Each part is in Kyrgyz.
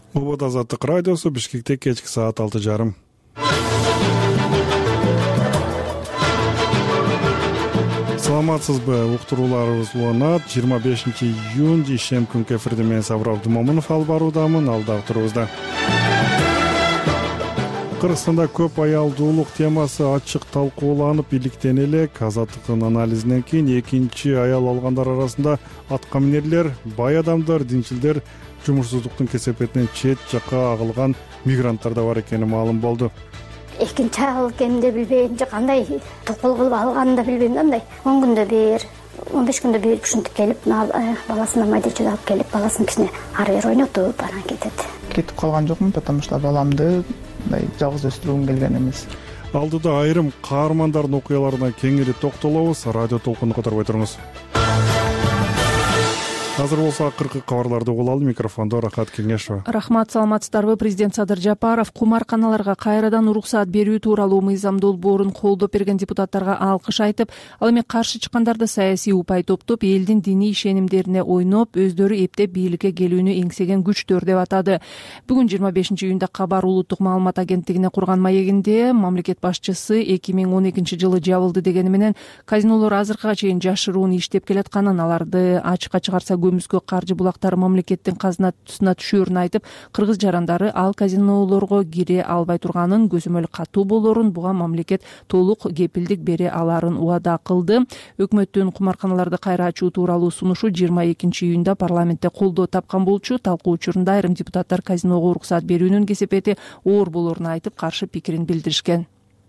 Убуд Азаттык радиосу Бишкекте кечки саат 6:30. Саламатсызбы, уктурууларыбыз уланат. 25-июнь ишем күнкү эфирде мен Сабыр Абдумомунов алып баруудамын. Алдагы турубузда Кыргызстанда көп аялдуулук темасы ачык талкууланып иликтен элек. Азаттыктын анализинен кийин экинчи аял алгандар арасында аткаминерлер, бай адамдар, динчилдер, жумушсуздуктун кесепетинен чет жакка агылган мигранттар да бар экени маалым болду. Экинчи аял экенин билбейм, же кандай тукул кылып алганын да билбейм да, мындай 10 күндө бир, 15 күндө бир ушинтип келип, баласына майдачы алып келип, баласынын кичине ары бери ойнотуп анан кетет. Кетип калган жокмун, потому что баламды мындай жалгыз өстүргүм келген эмес. Алдыда айрым каармандардын окуяларына кеңири токтолобуз. Радио толкунду которбой туруңуз. Азыр болсо акыркы кабарларды угуп алалы. Микрофондо Рахат Кеңешова. Рахмат, саламатсыздарбы? Президент Садыр Жапаров кумарканаларга кайрадан уруксаат берүү тууралуу мыйзам долбоорун колдоп берген депутаттарга алкыш айтып, ал эми каршы чыккандарды саясий упай топтоп, элдин диний ишенимдерине ойноп, өздөрү эптеп бийликке келүүнү эңсеген күчтөр деп атады. Бүгүн 25-июнда Кабар улуттук маалымат агенттигине курган маегинде мамлекет башчысы 2012-жылы жабылды дегени менен казинолор азыркыга чейин жашыруун иштеп келатканын, аларды ачыкка чыгарса көмүскө каржы булактары мамлекеттин казынасына түшөөрүн айтып, кыргыз жарандары ал казинолорго кире албай турганын, көзөмөл катуу болорун, буга мамлекет толук кепилдик бере аларын убада кылды. Өкмөттүн кумарканаларды кайра ачуу тууралуу сунушу 22-июнда парламентте колдоо тапкан болчу. Талкуу учурунда айрым депутаттар казиного уруксаат берүүнүн кесепети оор болоруна айтып, каршы пикирин билдиришкен.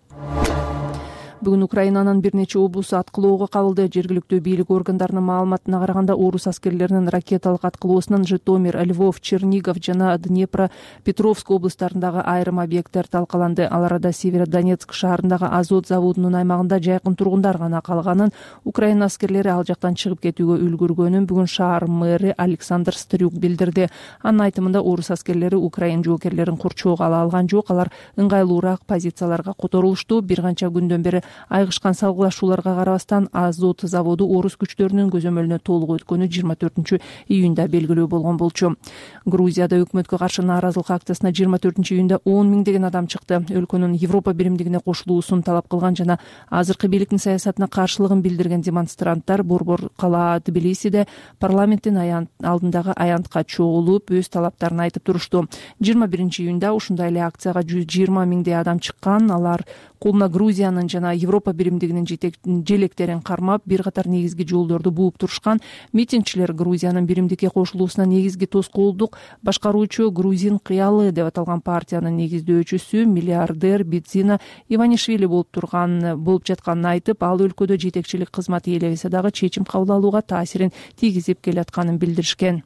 Бүгүн Украинанын бир нече облусу аткылоого кабылды. Жергиликтүү бийлик органдарынын маалыматына караганда, орус аскерлеринин ракеталык аткылоосунан Житомир, Львов, Чернигов жана Днепропетровск облустарындагы айрым объекттер талкаланды. Ал арада Северодонецк шаарындагы Азот заводунун аймагында жайкын тургундар гана калганын, Украина аскерлери ал жактан чыгып кетүүгө үлгүргөнүн бүгүн шаар мэри Александр Стрюк билдирди. Анын айтымында, орус аскерлери Украин жоокерлерин курчоого ала алган жок, алар ыңгайлуураак позицияларга которулушту. Бир канча күндөн бери айгышкан салгылашууларга карабастан, Азот заводу орус күчтөрүнүн көзөмөлүнө толук өткөнү 24-июнда белгилүү болгон болчу. Грузияда өкмөткө каршы нааразылык акциясына 24-июнда 10 миңдеген адам чыкты. Өлкөнүн Европа биримдигине кошулуусун талап кылган жана азыркы бийликтин саясатына каршылыгын билдирген демонстранттар борбор кала Тбилисиде парламенттин алдындагы аянтка чогулуп, өз талаптарын айтып турушту. 21-июнда ушундай эле акцияга 120 миңдей адам чыккан. Алар колуна Грузиянын жана Европа биримдигинин желектерин кармап, бир катар негизги жолдорду бууп турушкан. Митингчилер Грузиянын биримдикке кошулуусуна негизги тоскоолдук башкаруучу Грузин кыялы деп аталган партиянын негиздөөчүсү миллиардер Бидзина Иванишвили болуп жатканын айтып, ал өлкөдө жетекчилик кызмат ээлебесе дагы чечим кабыл алууга таасирин тийгизип келатканын билдиришкен.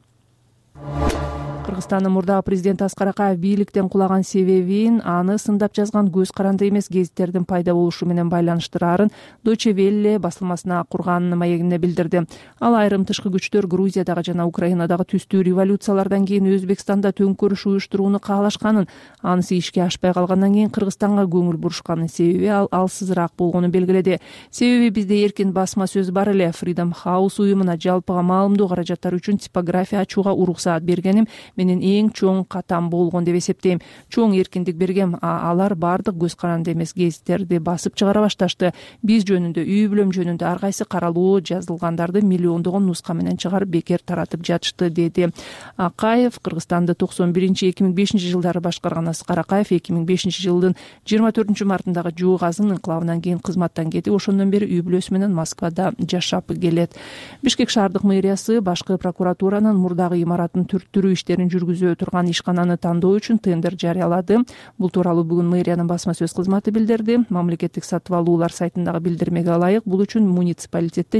Кыргызстандын мурдагы президенти Аскар Акаев бийликтен кулаган себебин аны сындап жазган көз каранды эмес гезиттердин пайда болушу менен байланыштыраарын Deutsche Welle басылмасына курган маегинде билдирди. Ал айрым тышкы күчтөр Грузиядагы жана Украинадагы түстүү революциялардан кийин Өзбекстанда төңкөрүш уюштурууну каалашканын, анысы ишке ашпай калгандан кийин Кыргызстанга көңүл бурушканын себеби алсызыраак болгонун белгиледи. Себеби бизде эркин басма сөз бар эле. Freedom House уюмуна жалпыга маалымдоо каражаттары үчүн типография ачууга уруксаат бергеним менин эң чоң катам болгон деп эсептейм. Чоң эркиндик бергем, алар бардык көз каранды эмес гезиттерди басып чыгара башташты. Биз жөнүндө, үй бүлөм жөнүндө ар кайсы каралуу жазылгандарды миллиондогон нуска менен чыгарып бекер таратып жатышты, деди Акаев. Кыргызстанды 91-2005 жылдары башкарган Аскар Акаев 2005 жылдын 24 мартындагы Жоо Казын инкылабынан кийин кызматтан кетип, ошондон бери үй бүлөсү менен Москвада жашап келет. Бишкек шаардык мэриясы башкы прокуратуранын мурдагы имаратын түрттүрүү иштерин жүргүзө турган ишкананы тандоо үчүн тендер жарыялады. Бул тууралуу бүгүн мэриянын басма сөз кызматы билдирди. Мамлекеттик сатып алуулар сайтындагы билдирмеге ылайык, бул үчүн муниципалитетте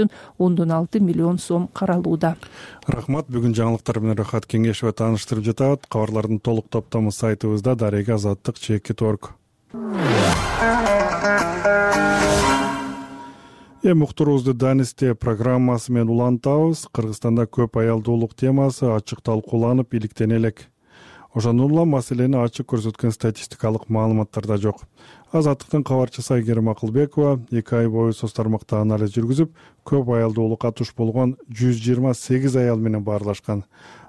7,6 миллион сом каралууда. Рахмат. Бүгүн жаңылыктар менен Рахат Кеңешова тааныштырып жатат. Кабарлардын толук топтому сайтыбызда darega-azаттык.org. Уктуруубузду Данисте программасы менен улантабыз. Кыргызстанда көп аялдуулук темасы ачык талкууланып иликтен элек. Ошондон улам маселени ачык көрсөткөн статистикалык маалыматтар да жок. Азаттыктын кабарчысы Айгерим Акылбекова 2 ай бою соц тармакта анализ жүргүзүп, көп аялдуулукка туш болгон 128 аял менен баарлашкан.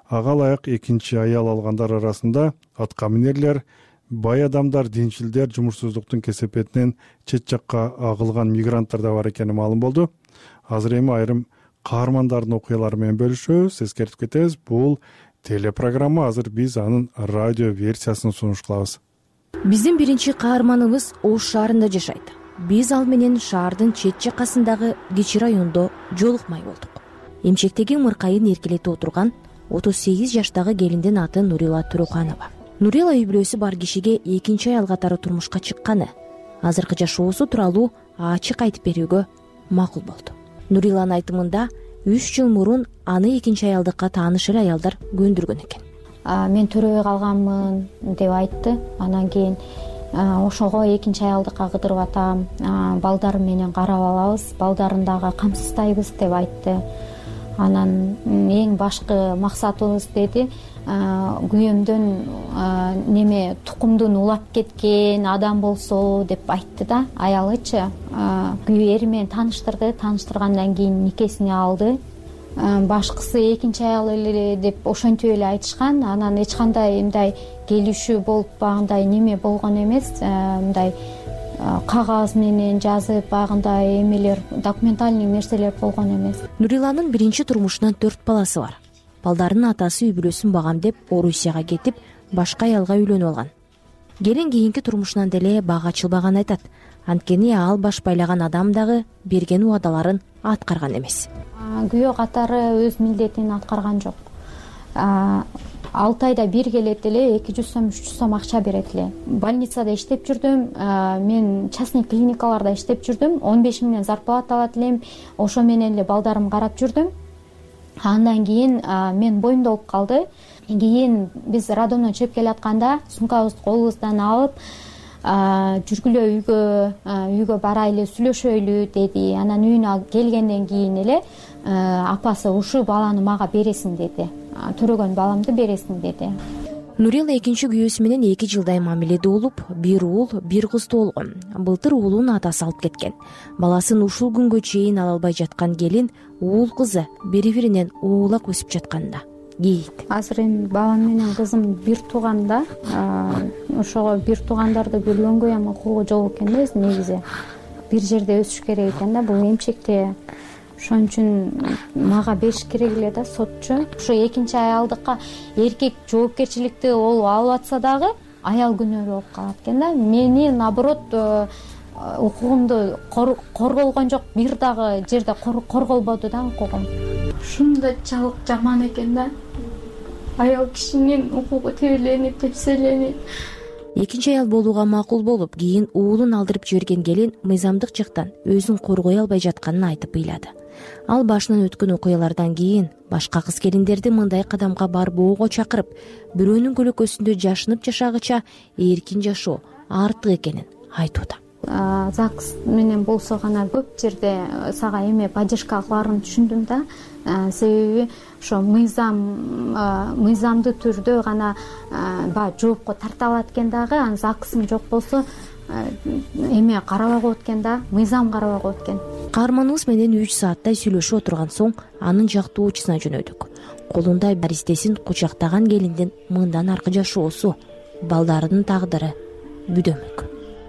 ага ылайык экинчи аял алгандар арасында атка минерлер, бай адамдар, динчилдер, жумушсуздуктун кесепетинен чет жакка агылган мигранттар да бар экени маалым болду. Азыр эми айрым каармандардын окуялары менен бөлүшөбүз. Эскертип кетебиз, бул телепрограмма, азыр биз анын радио версиясын сунуш кылабыз. Биздин биринчи каарманыбыз Ош шаарында жашайт. Биз ал менен шаардын чет жаккасындагы кичи райондо жолукмай болдук. Эмчектеги мыркайын эркелете отурган 38 жаштагы келиндин аты Нурила Туруханова. Нурила үй бүлөсү бар кишиге экинчи аял катары турмушка чыкканы, азыркы жашоосу тууралуу ачык айтып берүүгө макул болду. Нуриланын айтымында 3 жыл мурун аны экинчи аялдыкка тааныш эле аялдар көндүргөн экен. Мен төрөбөй калганмын деп айтты. Анан кийин ошого экинчи аялдыкка кыдырып атам, балдарым менен карап алабыз, балдарын дагы камсыздайбыз деп айтты. Анан эң башкы максатыбыз деди, күйөөмдөн неме тукумдун улап кеткен адам болсо деп айтты да. Аялычы күйөө ери менен тааныштырды, тааныштыргандан кийин никесине алды. Башкысы экинчи аял эле деп ошентип эле айтышкан. Анан эч кандай мындай келишүү болуп багындай неме болгон эмес. Мындай кагаз менен жазып багындай эмелер, документальный нерселер болгон эмес. Нуриланын биринчи турмушунан 4 баласы бар. Балдарынын атасы үй бүлөсүн багам деп Орусияга кетип, башка аялга үйлөнүп алган. Келин кийинки турмушунан деле бага ачылбаганын айтат. Анткени ал баш байлаган адам дагы берген убадаларын аткарган эмес. Күйөө катары өз милдетин аткарган жок. 6 айда бир келет эле 200 сом 300 сом акча берет эле. Больницада иштеп жүрдүм, мен частный клиникаларда иштеп жүрдүм. 15 миңден зарплата алат элем. Ошо менен эле балдарым карап жүрдүм. Андан кийин мен боюмда болуп калды. Кийин биз роддомдон чыгып келатканда сумкабызды колубуздан алып, жүргүлө үйгө барайлы, сүйлөшөйлү деди. Анан үйүнө келгенден кийин эле апасы ушу баланы мага бересиң деди. Төрөгөн баламды бересиң деди. Нурила экинчи күйөөсү менен 2 жылдай мамиледе болуп, бир уул, бир кызды болгон. Былтыр уулун атасы алып кеткен. Баласын ушул күнгө чейин ала албай жаткан келин уул кызы бири-биринен уулак өсүп жатканда кейит. Азыр эми балам менен кызым бир тууганда, ошого бир туугандарды көргөнгө эми укугу жок экен да негизи. Бир жерде өсүш керек экен да, бул эмчекте. Ошон үчүн мага бериш керек эле да сотчу. Ошо экинчи аялдыкка эркек жоопкерчиликти ол алып атса дагы аял күнөө болуп калат экен да. Мени наоборот укугумду корголгон жок, бир дагы жерде корголбоду да укугум. Ушунчалык жаман экен да. Аял кишинин укугу тебеленип, тепселенип. Экинчи аял болууга макул болуп, кийин уулун алдырып жиберген келин мыйзамдык жактан өзүн коргой албай жатканын айтып ыйлады. Ал башынан өткөн окуялардан кийин башка кыз келиндерди мындай кадамга барбоого чакырып, бирөөнүн көлөкөсүндө жашынып жашагыча эркин жашоо артык экенин айтууда. ЗАГС менен болсо гана көп жерде сага эме поддержка кыларын түшүндүм да. Себеби ошо мыйзамдуу түрдө гана баягы жоопко тарта алат экен дагы, анан ЗАГСың жок болсо эме карабай коет экен да, мыйзам карабай коет экен. Каарманыбыз менен 3 сааттай сүйлөшүп отурган соң анын жактоочусуна жөнөдүк. Колунда аристесин кучактаган келиндин мындан аркы жашоосу, балдарынын тагдыры бүдөмөк.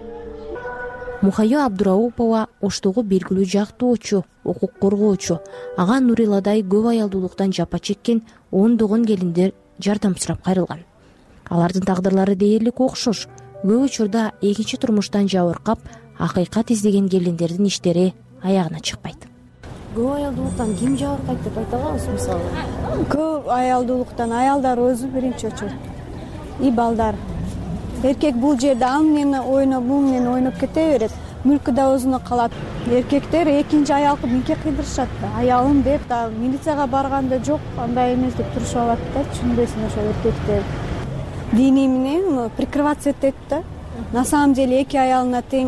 Мухайо Абдураупова Оштогу белгилүү жактоочу, укук коргоочу. Ага Нуриладай көп аялдуулуктан жапа чеккен ондогон келиндер жардам сурап кайрылган. Алардын тагдырлары дээрлик окшош. Көп учурда экинчи турмуштан жабыркап, акыйкат издеген келиндердин иштери аягына чыкпайт. Көп аялдуулуктан ким жабыркайт деп айта алабыз мисалы? Көп аялдуулуктан аялдар өзү биринчи очурут. И балдар. Эркек бул жерде ал менен ойноп, бул менен ойноп кете берет. Мүлкү да өзүнө калат. Эркектер экинчи аялды нике кыйдырышат да. Аялым деп да милицияга барганда жок, андай эмес деп турушуп алат да. Түшүнбөйсүң ошо эркектер. Диний менен прикрываться этет да. На самом деле эки аялына тең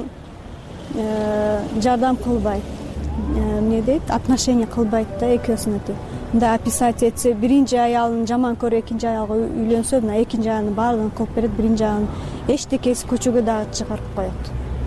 жардам кылбайт. Эмне дейт? Отношение кылбайт да экөөсүнө тең. Мындай описать этсе, биринчи аялын жаман көрүп экинчи аялга үйлөнсө, мына экинчи аялын баардыгын кылып берет, биринчи аялын эчтекеси көчөгө дагы чыгарып коет.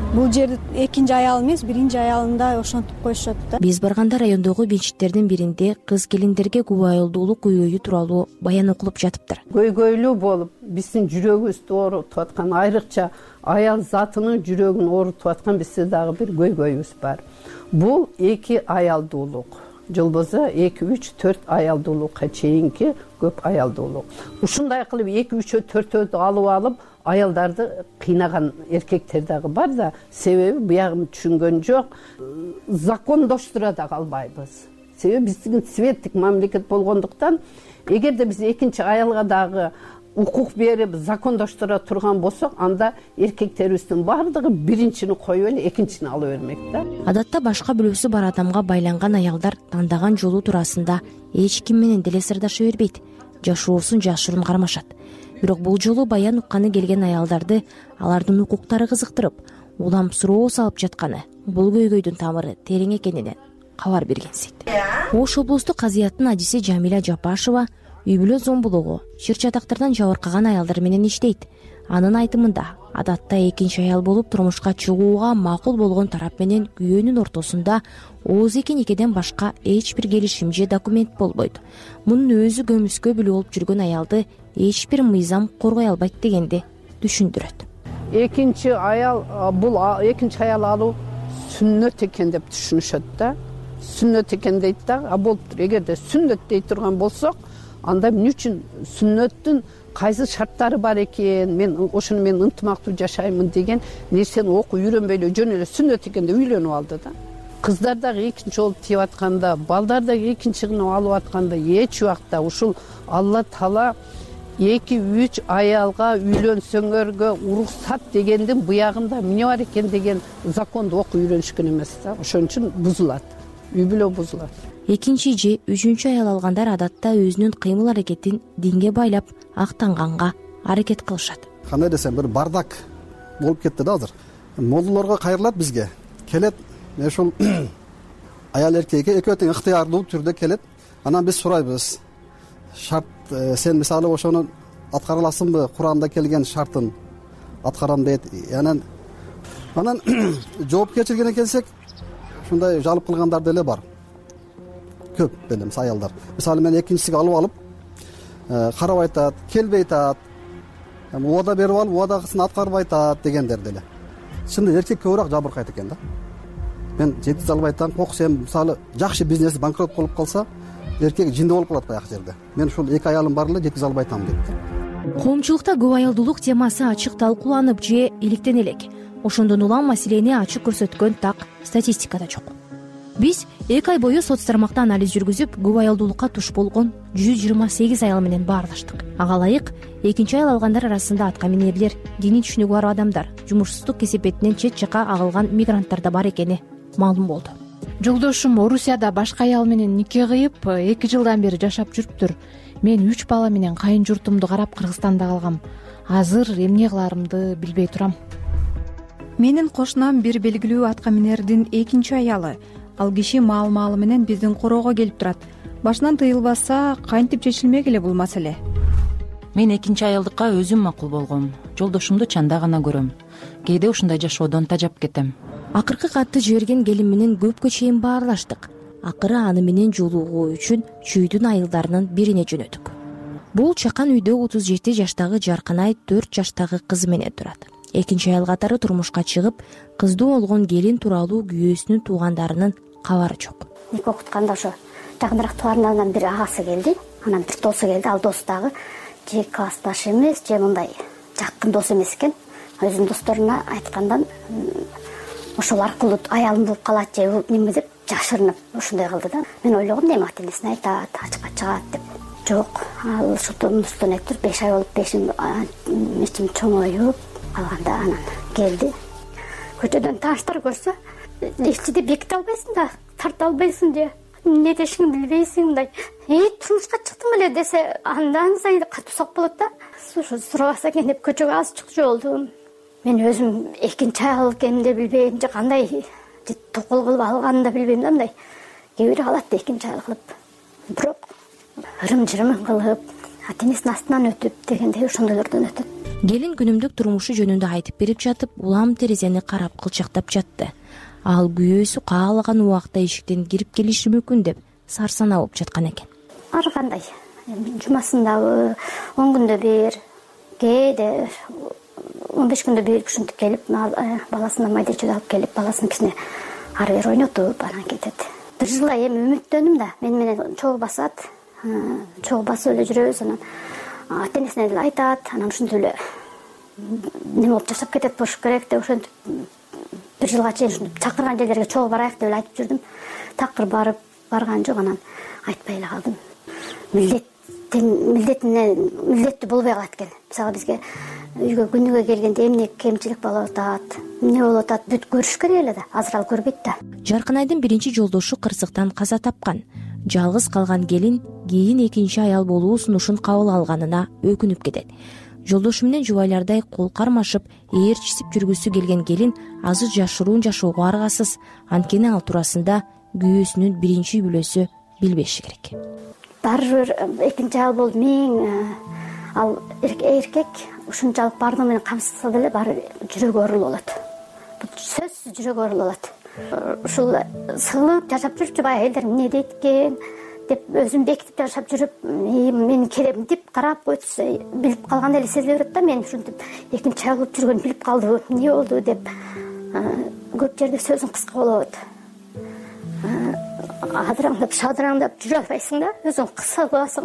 бул жерде экинчи аял эмес, биринчи аялында ошентип коюшат да. Биз барганда райондогу мечиттердин биринде кыз келиндерге күбө-айылдуулук көйгөйү тууралуу баян окулуп жатыптыр. Көйгөйлүү болуп, биздин жүрөгүбүздү оорутуп аткан, айрыкча аял затынын жүрөгүн оорутуп аткан бизде дагы бир көйгөйүбүз бар. Бул 2 аялдуулук. Жыл болсо 2, 3, 4 аялдуулукка чейинки көп аялдуулук. Ушундай кылып 2, 3, 4 алып аялдарды кыйнаган эркектер дагы бар да, себеби буягын түшүнгөн жок. Закондоштура да калбайбыз. Себеби биздин светтик мамлекет болгондуктан, эгерде биз экинчи аялга дагы укук берип закондоштура турган болсок, анда эркектерибиздин баардыгы биринчини коюп эле экинчини ала бермек да. Адатта башка бөлөсү бар адамга байланган аялдар тандаган жолу туурасында эч ким менен деле сырдаша бербейт, жашоосун жашырын кармашат. Бирок бул жолу баян укканы келген аялдарды алардын укуктары кызыктырып, улам суроо салып жатканы бул көйгөйдүн тамыры терең экенинен кабар бергенсиз. Ош облустук казыяттын адиси Жамиля Жапашева үй бүлө зомбулугу, чыр-чатактардан жабыркаган аялдар менен иштейт. Анын айтымында, адатта экинчи аял болуп турмушка чыгууга макул болгон тарап менен күйөөнүн ортосунда ооз-эки никеден башка эч бир келишим же документ болбойт. Мунун өзү көмүскө бүлө болуп жүргөн аялды эч бир мыйзам коргой албайт дегенди түшүндүрөт. Экинчи аял, бул экинчи аял алуу сүннөт экен деп түшүнүшөт да. Сүннөт экен дейт да, болуптур. Эгерде сүннөт дей турган болсок, анда эмне үчүн сүннөттүн кайсы шарттары бар экен, мен ошону мен ынтымактуу жашаймын деген нерсени окуп үйрөнбөй эле жөн эле сүннөт экен деп үйлөнүп алды да. Кыздар дагы экинчи болуп тийип атканда, балдар дагы экинчи кылып алып атканда эч убакта ушул Алла Таала 2-3 аялга үйлөнсөңөргө уруксат дегендин буягында эмне бар экен деген законду окуп үйрөнүшкөн эмес да. Ошон үчүн бузулат. Үй бүлө бузулат. Экинчи же үчүнчү аял алгандар адатта өзүнүн кыймыл аракетин динге байлап актанганга аракет кылышат. Кандай десем, бир бардак болуп кетти да азыр. Молдолорго кайрылат, бизге келет, ушул аял эркекке экөө тең ыктыярдуу түрдө келет. Анан биз сурайбыз. Шарт, сен мисалы ошону аткара аласыңбы? Куранда келген шартын аткарам дейт. Анан жоопкерчилигине келсек, ушундай жалып кылгандар деле бар. Көп белемс аялдар. Мисалы мен экинчисиге алып карабай атат, келбей атат, убада берип алып, убадасын аткарбай атат дегендер деле. Чынында эркек көбүрөөк жабыркайт экен да. Мен жеткизе албай атам, кокус эми мисалы жакшы бизнес банкрот болуп калса, эркек жинде болуп калат баягы жерде. Мен ушул 2 аялым бар эле, жеткизе албай атам деп. Коомчулукта көп аялдуулук темасы ачык талкууланып же иликтен элек. Ошондон улам маселени ачык көрсөткөн так статистикада жок. Биз 2 ай бою соц тармакта анализ жүргүзүп, көп аялдуулукка туш болгон 128 аял менен баарлаштык. Ага ылайык экинчи аял алгандар арасында аткаминерлер, диний түшүнүгү бар адамдар, жумушсуздук кесепетинен чет жакка агылган мигранттар да бар экени маалым болду. Жолдошум Орусияда башка аял менен нике кыйып 2 жылдан бери жашап жүрүптүр. Мен 3 бала менен кайын журтумду карап Кыргызстанда калгам. Азыр эмне кыларымды билбей турам. Менин кошунам бир белгилүү аткаминердин экинчи аялы. Ал киши маал-маалы менен биздин короого келип турат. Башынан тыйылбаса, кантип чечилмек эле бул маселе? Мен экинчи аялдыкка өзүм макул болгом. Жолдошумду чанда гана көрөм. Кээде ушундай жашоодон тажап кетем. Акыркы катты жиберген келин менен көпкө чейин баарлаштык. Акыры аны менен жолугуу үчүн чүйдүн айылдарынын бирине жөнөдүк. Бул чакан үйдө 37 жаштагы Жаркынай 4 жаштагы кызы менен турат. Экинчи аял катары турмушка чыгып, кыздуу болгон келин тууралуу күйөөсүнүн туугандарынын кабары жок. Нике окутканда ошо жакыныраак туугандарынан бир агасы келди, анан бир досу келди. Ал дос дагы же классташ эмес, же мындай жакын дос эмес экен. Өзүнүн досторуна айткандан ошол аркылуу аялым болуп калат же неме деп жашырынып ушундай кылды да. Мен ойлогом, эми ата-энесине айтат, ачыкка чыгат деп. Жок, ал ушул турмуштан өтүр 5 ай болуп, 5 чоңоюп калганда анан келди. Көчөдөн тааныштар көрсө, ичиде беките албайсың да, тарта албайсың же, эмне дешиңди билбейсиң мындай. Турмушка чыктым эле десе, андан сайын катуу сок болот да. Сурабаса экен деп көчөгө аз чыгып жолдум. Мен өзүм экинчи аял экенин да билбейм же кандай токол кылып алганын да билбейм да, мындай. Кээ бири алат да экинчи аял кылып. Бирок ырым-жырым кылып, ата-энесинин астынан өтүп дегендей ошондойлордон өтөт. келин күнүмдүк турмушу жөнүндө айтып берип жатып улам терезени карап кылчактап жатты. Ал күйөөсү каалаган убакта эшиктен кирип келиши мүмкүн деп сарсанаа болуп жаткан экен. Ар кандай жумасындабы 10 күндө бир, кээде 15 күндө бир ушинтип келип баласына майдачыда алып келип баласыныкисине ары бери ойнотуп анан кетет. Бир жылда эми үмүттөнүм да мен менен чогуу басат, чогуу басып эле жүрөбүз, анан ата-энесине деле айтат, анан ушинтип эле неме болуп жашап кетет болуш керек деп ошентип бир жылга чейин ушинтип чакырган жерлерге чогуу барайык деп эле айтып жүрдүм. Такыр барган жок, анан айтпай эле калдым. Милдеттүү болбой калат экен. Мисалы бизге үйгө күнүгө келгенде эмне кемчилик болуп атат, эмне болуп атат, бүт көрүш керек эле да, азыр ал көрбөйт да. Жаркынайдын биринчи жолдошу кырсыктан каза тапкан. Жалгыз калган келин кийин экинчи аял болуу сунушун кабыл алганына өкүнүп кетет. Жолдошу менен жубайлардай кол кармашып, ээрчисип жүргүсү келген келин азыр жашыруун жашоого аргасыз. Анткени ал туурасында күйөөсүнүн биринчи үй бүлөсү билбеши керек. Баары бир экинчи аял болуп ал эркек ушунчалык баардыгы менен камсызса деле баары жүрөгү оорулуу болот. Бул сөзсүз жүрөгү оорулуу болот. Ушул сыгылып жашап жүрүпчү баягы элдер эмне дейт экен деп өзүн бекитип жашап жүрүп, менин керемин деп карап койсо билип калган эле сезиле берет да. Мен ушинтип экинчи аял болуп жүргөнүн билип калды, эмне болду деп көп жерде сөзүң кыска болот. Адыраңдап, шадыраңдап жүрө албайсың да, өзүң кыса каласың.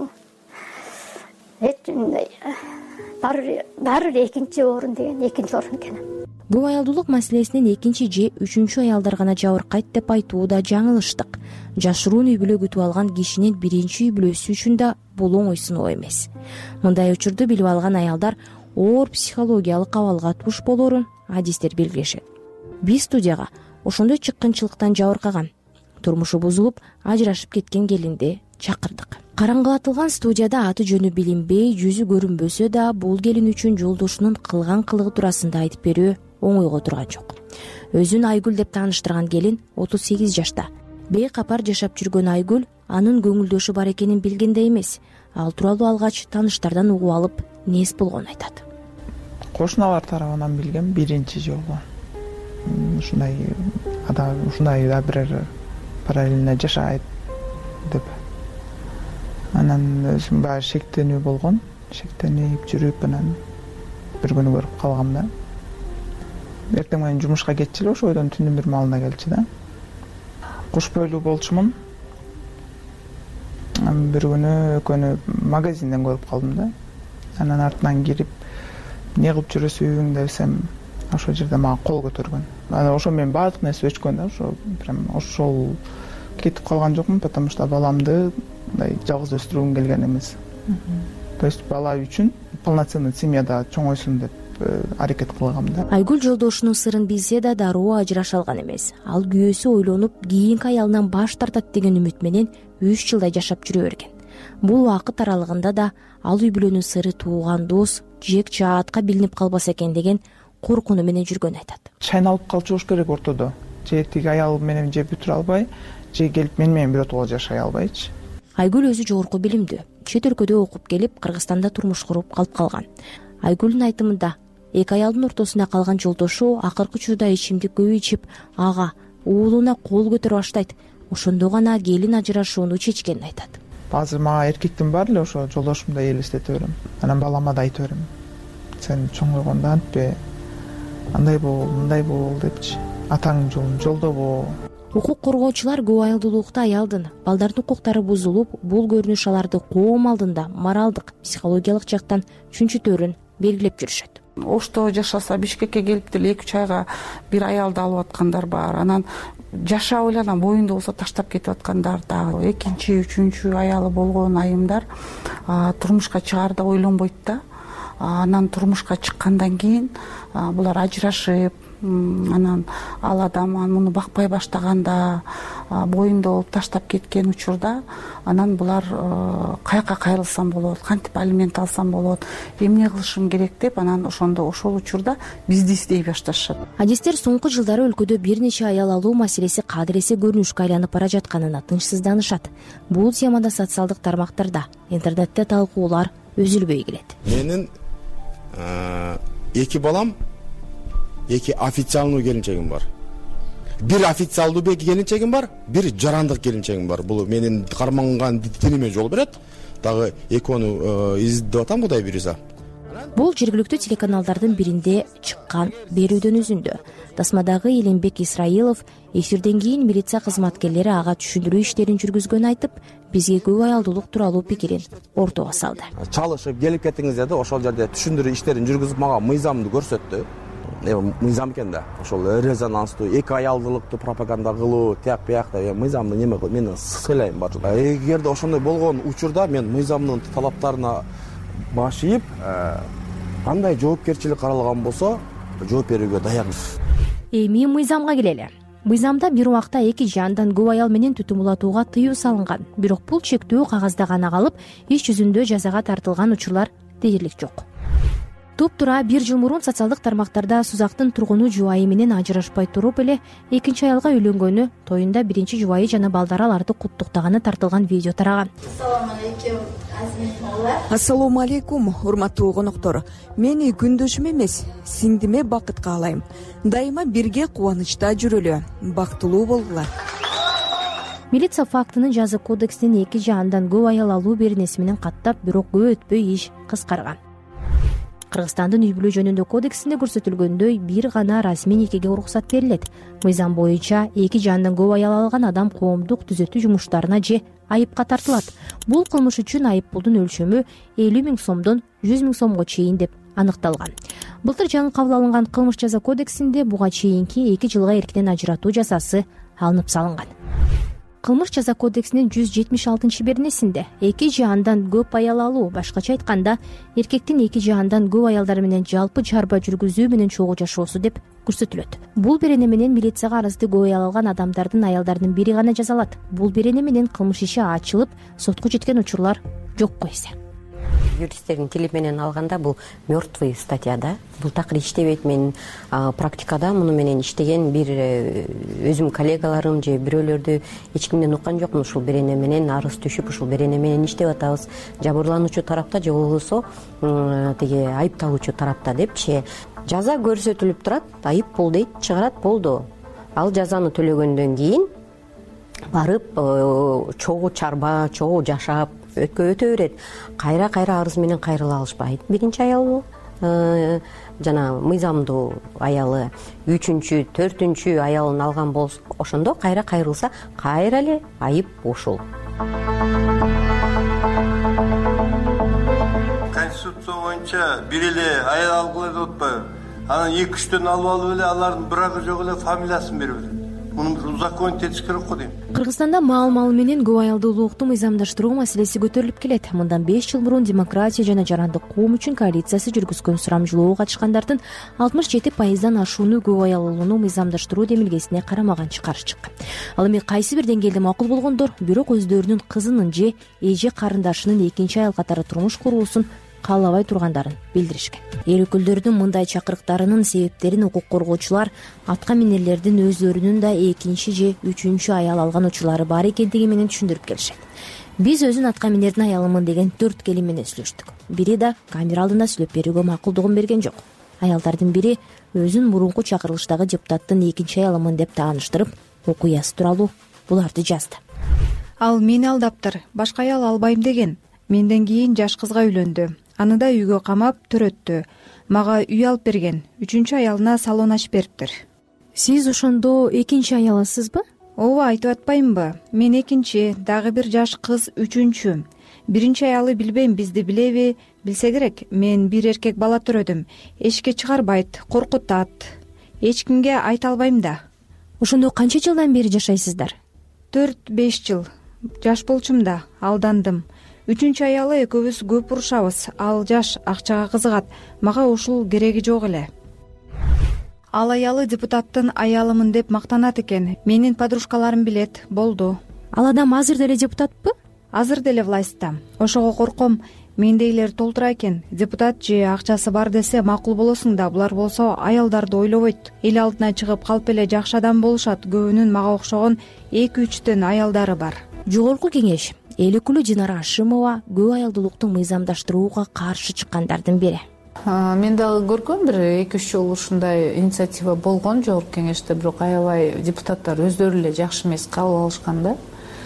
Баары экинчи орун деген экинчи орун экен. Көп аялдуулук маселесинен экинчи же үчүнчү аялдар гана жабыркайт деп айтуу да жаңылыштык. Жашыруун үй бүлө күтүп алган кишинин биринчи үй бүлөсү үчүн да бул оңой сыноо эмес. Мындай учурду билип алган аялдар оор психологиялык абалга туш болорун адистер белгилешет. Биз студияга ошондой чыккынчылыктан жабыркаган, турмушу бузулуп ажырашып кеткен келинди чакырдык. Караңгылатылган студияда аты жөнү билинбей, жүзү көрүнбөсө да бул келин үчүн жолдошунун кылган кылыгы туурасында айтып берүү оңойго турган жок. Өзүн Айгүл деп тааныштырган келин 38 жашта. Бейкапар жашап жүргөн Айгүл анын көңүлдөшү бар экенин билгенде эмес. Ал тууралуу алгач тааныштардан угуп алып, нес болгонун айтат. Кошуналар тарабынан билгем биринчи жолу. Ушундай да бир параллельно жашайт деп. Анан өзүм баары шектенүү болгон, шектенип жүрүп анан бир күнү көрүп калгам да. Эртең менен жумушка кетчү эле, ошо бойдон түндүн бир маалына келчү да. Куш бойлуу болчумун. Бир күнү экөөнү магазинден көрүп калдым да. Анан артынан кирип, эмне кылып жүрөсүң десем, ошол жерде мага кол көтөргөн. Анан ошо менен баардык нерсе өчкөн да, ошо прям ошол кетип калган жокмун, потому что баламды мындай жалгыз өстүргүм келген эмес. То есть бала үчүн полноценный семьяда чоңойсун деп аракет кылгам да. Айгүл жолдошунун сырын билсе да дароо ажыраша алган эмес. Ал күйөөсү ойлонуп, кийинки аялынан баш тартат деген үмүт менен 3 жылдай жашап жүрө берген. Бул убакыт аралыгында да ал үй бүлөнүн сыры тууган дос, жек жаатка билинип калбаса экен деген коркуну менен жүргөнүн айтат. Чайналып калчу болуш керек ортодо. Же тиги аял менен же бүтүрө албай, же келип мен менен биротоло жашай албайчы. Айгүл өзү жогорку билимдүү, чет өлкөдө окуп келип, Кыргызстанда турмуш куруп калып калган. Айгүлдүн айтымында эки аялдын ортосунда калган жолдошу акыркы учурда ичимдик көп ичип, ага уулуна кол көтөрө баштайт. Ошондо гана келин ажырашууну чечкенин айтат. Азыр мага эркектин баары эле ошо жолдошумдай элестете берем. Анан балама да айта берем. Сен чоңойгондо антпе, андай бол, мындай бол депчи. Атаңдын жолун жолдобо. Укук коргоочулар көп аялдуулукта аялдын, балдардын укуктары бузулуп, бул көрүнүш аларды коом алдында моралдык, психологиялык жактан чүнчүтөөрүн белгилеп жүрүшөт. Ошто жашаса Бишкекке келип деле 2-3 айга бир аялды алып аткандар бар. Анан жашап эле анан боюнда болсо таштап кетип аткандар дагы. Экинчи, үчүнчү аялы болгон айымдар турмушка чыгаарда ойлонбойт да. Анан турмушка чыккандан кийин булар ажырашып, анан ал адам муну бакпай баштаганда, боюнда болуп таштап кеткен учурда, анан булар каяка кайрылсам болот, кантип алимент алсам болот, эмне кылышым керек деп, анан ошол учурда бизди издей башташат. Адистер соңку жылдары өлкөдө бир нече аял алуу маселеси кадыресе көрүнүшкө айланып бара жатканына тынчсызданышат. Бул темада социалдык тармактарда, интернетте талкуулар үзүлбөй келет. Менин 2 балам, 2 официалдуу келинчегим бар. 1 официалдуу келинчегим бар, 1 жарандык келинчегим бар. Бул менин карманган диниме жол берет. Дагы экөөнү издеп атам, Кудай буйруса. Бул жергиликтүү телеканалдардын биринде чыккан берүүдөн үзүндү. Тасмадагы Элимбек Исраилов эфирден кийин милиция кызматкерлери ага түшүндүрүү иштерин жүргүзгөнүн айтып, бизге көп аялдуулук тууралуу пикирин ортого салды. Чалышып келип кетиңиз деди, ошол жерде түшүндүрүү иштерин жүргүзүп мага мыйзамды көрсөттү. Мыйзам экен да. Ошол резонанстуу, эки аялдуулукту пропаганда кылуу, тияк биякта мыйзамды неме кылып, мен сыйлайм бар. Эгерде ошондой болгон учурда мен мыйзамдын талаптарына баш ийип, кандай жоопкерчилик каралган болсо, жооп берүүгө даярмыз. Эми мыйзамга келели. Мыйзамда бир убакта 2 жандан көп аял менен түтүн улатууга тыюу салынган. Бирок бул чектөө кагазда гана калып, иш жүзүндө жазага тартылган учурлар дээрлик жок. Туп-тура 1 жыл мурун социалдык тармактарда Сузактын тургуну жубайы менен ажырашпай туруп эле экинчи аялга үйлөнгөнү, тоюнда биринчи жубайы жана балдары аларды куттуктаганы тартылган видео тараган. Ассалому алейкум, урматтуу коноктор. Мени күндөшүм эмес, сиңдиме бакыт каалайм. Дайыма бирге кубанычта жүрөлү, бактылуу болгула. Милиция фактынын жазык кодекстин 2 жандан көп аял алуу беренеси менен каттап, бирок көп өтпөй иш кыскарган. Кыргызстандын үй бүлө жөнүндө кодексинде көрсөтүлгөндөй бир гана расмий никеге уруксат берилет. Мыйзам боюнча 2 жандан көп аял алган адам коомдук түзөтүү жумуштарына же айыпка тартылат. Бул кылмыш үчүн айыппулдун өлчөмү 50 000 сомдон 100 000 сомго чейин деп аныкталган. Былтыр жаңы кабыл алынган кылмыш жаза кодексинде буга чейинки 2 жылга эркинен ажыратуу жазасы алынып салынган. Кылмыш жаза кодексинин 176-беренесинде 2 жандан көп аял алуу, башкача айтканда, эркектин 2 жандан көп аялдар менен жалпы чарба жүргүзүү менен чогуу жашоосу деп көрсөтүлөт. Бул берене менен милицияга арызды көп аял алган адамдардын аялдардын бири гана жазалат. Бул берене менен кылмыш иши ачылып, сотко жеткен учурлар жокко эсе. Юристтердин тили менен алганда бул мертвый статья да. Бул такыр иштебейт. Мен практикада муну менен иштеген бир өзүм коллегаларым же бирөөлөрдү эч кимден уккан жокмун. Ушул берене менен арыз түшүп, ушул берене менен иштеп атабыз. Жабырлануучу тарапта же болбосо тиги айыпталуучу тарапта депчи. Жаза көрсөтүлүп турат, айып пул дейт, чыгарат, болду. Ал жазаны төлөгөндөн кийин барып чогуу чарба, чогуу жашап өтө берет. Кайра арыз менен кайрыла алышпайт. Биринчи аялы жана мыйзамдуу аялы 3-чү, 4-чү аялын алган болсо, ошондо кайра кайрылса, кайра эле айып ушул. Конституция боюнча бир эле аял алгыла деп атпайбы? Анан 2-3төн алып эле алардын бирагы жок эле фамилиясын берип эле. Муну узаконить этиш керек го дейм. Кыргызстанда маал менен көп аялдуулукту мыйзамдаштыруу маселеси көтөрүлүп келет. Мындан 5 жыл мурун демократия жана жарандык коом үчүн коалициясы жүргүзгөн сурамжылоого катышкандардын 67%дан ашууну көп аялуулууну мыйзамдаштыруу демилгесине карамаганчы каршы чыккан. Ал эми кайсы бир деңгээлде макул болгондор бирок өздөрүнүн кызынын же эже карындашынын экинчи аял катары турмуш куруусун каалабай тургандарын билдиришкен. Эл өкүлдөрүнүн мындай чакырыктарынын себептерин укук коргоочулар атка минерлердин өздөрүнүн да экинчи же 3-чү аял алган учурлары бар экендиги менен түшүндүрүп келишет. Биз өзүн атка минердин аялымын деген 4 келин менен сүйлөштүк. Бири да камера алдында сүйлөп берүүгө макулдугун берген жок. Аялдардын бири өзүн мурунку чакырылыштагы депутаттын экинчи аялымын деп тааныштырып, окуясы тууралуу буларды жазды. Ал мени алдаптыр, башка аял албайм деген. Менден кийин жаш кызга үйлөндү. Аны да үйгө камап төрөттү. Мага үй алып берген. 3-чү аялына салон ачып бериптир. Сиз ошондо экинчи аялысызбы? Ооба, айтып атпаймынбы? Мен экинчи, дагы бир жаш кыз 3-чү. Биринчи аялы билбейм, бизди билеби? Билсе керек. Мен бир эркек бала төрөдүм. Эшикке чыгарбайт, коркутат. Эч кимге айта албайм да. Ошондо канча жылдан бери жашайсыздар? 4-5 жыл. Жаш болчум да, алдандым. 3-чү аялы экөөбүз көп урушабыз. Ал жаш, акчага кызыгат. Мага ушул кереги жок эле. Ал аялы депутаттын аялымын деп мактанат экен. Менин подружкаларым билет, болду. Ал адам азыр деле депутатпы? Азыр деле властьта. Ошого корком. Мендейлер толтура экен. Депутат же акчасы бар десе макул болосуң да, булар болсо аялдарды ойлобойт. Эл алдына чыгып калп эле жакшы адам болушат. Көбүнүн мага окшогон 2-3төн аялдары бар. Жогорку кеңеш эл өкүлү Динара Ашимова көп аялдуулукту мыйзамдаштырууга каршы чыккандардын бири. мен дагы көргөм бир 2-3 жолу ушундай инициатива болгон жогорку кеңеште, бирок аябай депутаттар өздөрү эле жакшы эмес кабыл алышкан да.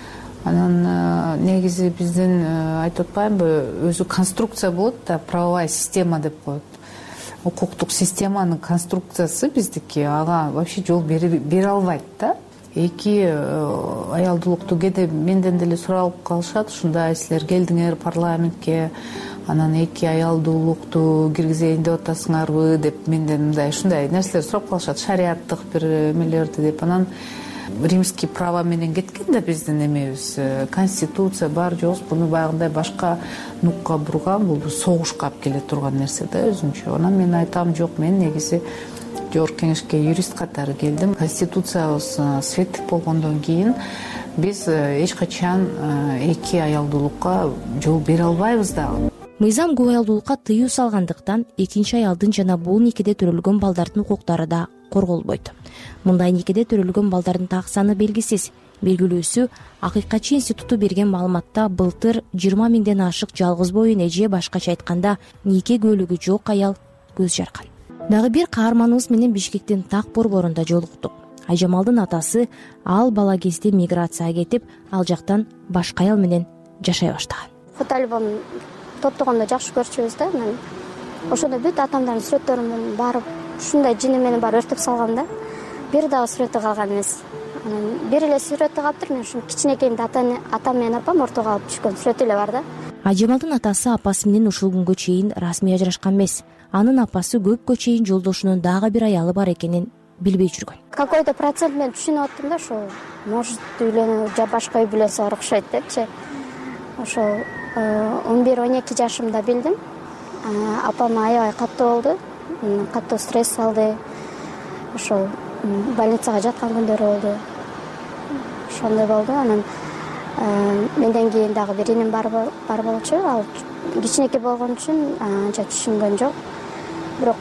Анан негизи биздин айтып атпаймынбы, өзү конструкция болот да, правовая система деп коет. Укуктук системанын конструкциясы биздики ага вообще жол бере албайт да. Эки аялдуулукту кээде менден деле суралып калышат, ушундай силер келдиңер парламентке, анан эки аялдуулукту киргизейин деп атасыңарбы деп менден мындай ушундай нерселер сурап калышат, шариаттык бир эмелерди деп. Анан римский право менен кеткен да биздин эмебиз, конституция бар жок, буну баягындай башка нукка бурган, бул согушка алып келе турган нерсе да өзүнчө. Анан мен айтам, жок, мен негизи жогорку кеңешке юрист катары келдим. Конституциябыз светтик болгондон кийин биз эч качан эки аялдуулукка жол бере албайбыз дагы. Мыйзам көп аялдуулукка тыюу салгандыктан экинчи аялдын жана бул никеде төрөлгөн балдардын укуктары да корголбойт. Мындай никеде төрөлгөн балдардын так саны белгисиз. Белгилүүсү, Акыйкатчы институту берген маалыматта былтыр 20 миңден ашык жалгыз боюн эже, башкача айтканда нике көлүгү жок аял көз жарган. Дагы бир каарманыбыз менен Бишкектин так борборунда жолуктук. Айжамалдын атасы ал бала кезде миграцияга кетип, ал жактан башка аял менен жашай баштаган. Фотоальбом топтогондо жакшы көрчүбүз да. Мен ошондо бүт атамдардын сүрөттөрүн барып ушундай жини менен барып өртөп салгам да. Бир дагы сүрөтү калган эмес. Анан бир эле сүрөтү калыптыр. Мен ушу кичинекейимде атам менен апам ортого алып түшкөн сүрөтү эле бар да. Айжамалдын атасы апасы менен ушул күнгө чейин расмий ажырашкан эмес. Анын апасы көпкө чейин жолдошунун дагы бир аялы бар экенин билбей жүргөн. Какой-то процент мен түшүнүп аттым да, ошо может үйлөнүп же башка үй бүлөсү бар окшойт депчи. Ошо 11-12 жашымда билдим. Апам аябай каттуу болду. Каттуу стресс алды. Ошол больницага жаткан күндөрү болду. Ошондой болду. Анан менден кийин дагы бир иним бар болчу. Ал кичинекей болгон үчүн анча түшүнгөн жок. Бирок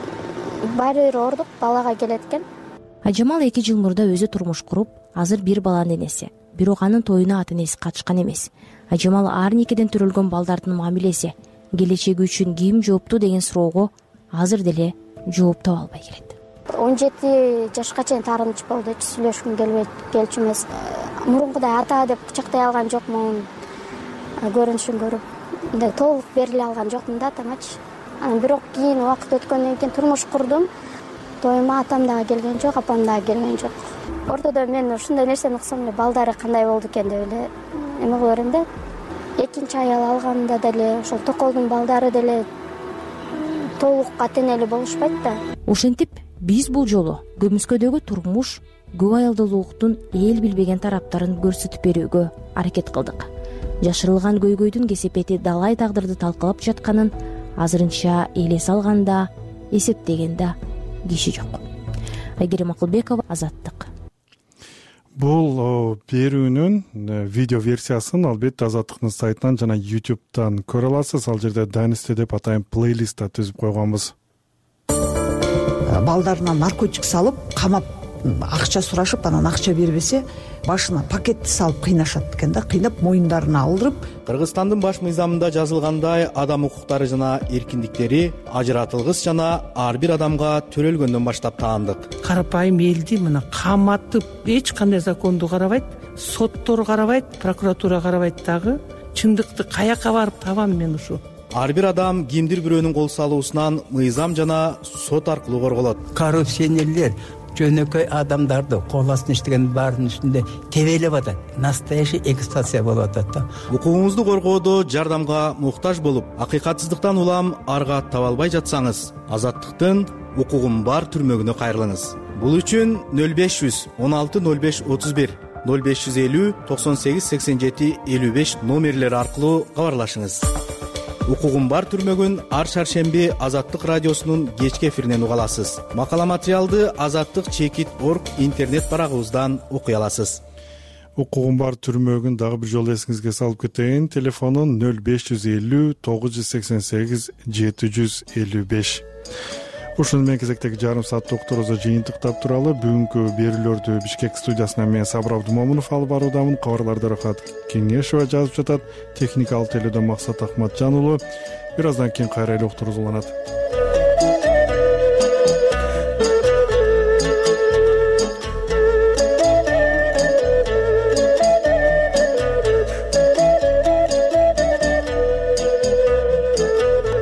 баары ордук балага келет экен. Айжамал 2 жыл мурда өзү турмуш куруп, азыр бир баланын энеси. Бирок анын тоюна ата-энеси катышкан эмес. Айжамал ар никеден төрөлгөн балдардын мамилеси, келечеги үчүн ким жооптуу деген суроого азыр деле жооп таба албай келет. 17 жашка чейин таарынч болду, сүйлөшкүм келчү эмес. Мурункудай ата деп кучактай алган жокмун. Көрүнүшүн көрүп, мындай толук бериле алган жокмун да атамачы. Анан бирок кийин убакыт өткөндөн кийин турмуш курдум. Тоюма атам дагы келген жок, апам дагы келген жок. Ортодо мен ушундай нерсени уксам эле балдары кандай болду экен деп эле эме кылып берем да. Экинчи аял алганда деле ошол токолдун балдары деле толук ата-энелүү болушпайт да. Ошентип биз бул жолу көмүскөдөгү турмуш көп аялдуулуктун эл билбеген тараптарын көрсөтүп берүүгө аракет кылдык. Жашырылган көйгөйдүн кесепети далай тагдырды талкалап жатканын азырынча элес алганда, эсептегенде киши жок. Айгерим Акылбекова, Азаттык. Бул берүүнүн видео версиясын албетте Азаттыктын сайтынан жана YouTube'дан көрө аласыз. Ал жерде Данисте деп атайын плейлист түзүп койгонбуз. Балдарына наркотик салып, камап, акча сурашып, анан акча бербесе, башына пакетти салып кыйнашат экен да, кыйнап моюндарына алдырып. Кыргызстандын баш мыйзамында жазылгандай, адам укуктары жана эркиндиктери ажыратылгыс жана ар бир адамга төрөлгөндөн баштап таандык. Карапайым элди мына каматып, эч кандай законду карабайт, соттор карабайт, прокуратура карабайт дагы. Чындыкты каяка барып табам мен ушу? Ар бир адам кимдир бирөөнүн кол салуусунан мыйзам жана сот аркылуу корголот. Коррупционерлер жөнөкөй адамдарды кол астына иштеген баарынын үстүндө тебелеп атат. Настоящий эксплуатация болуп атат да. Укугуңузду коргоодо жардамга муктаж болуп, акыйкатсыздыктан улам арга таба албай жатсаңыз, Азаттыктын укугум бар түрмөгүнө кайрылыңыз. Бул үчүн 0500 16 05 31 0550 98 87 55 номерлери аркылуу кабарлашыңыз. Укугум бар түрмөгүн ар шаршемби Азаттык радиосунун кечки эфиринен уга аласыз. Макала материалды azattik.org интернет барагыбыздан окуй аласыз. Укугум бар түрмөгүн дагы бир жолу эсиңизге салып кетейин. Телефонун 0550 988 755. Ушуну менен кезектеги жарым саат докторубузду жыйынтыктап туралы. Бүгүнкү берүүлөрдү Бишкек студиясынан мен Сабыр Абдумомунов алып баруудамын. Кабарларды Рахат Кеңешова жазып жатат. Техникалык теледон Максат Ахматжан уулу. Бир аздан кийин кайра эле уктуруз уланат.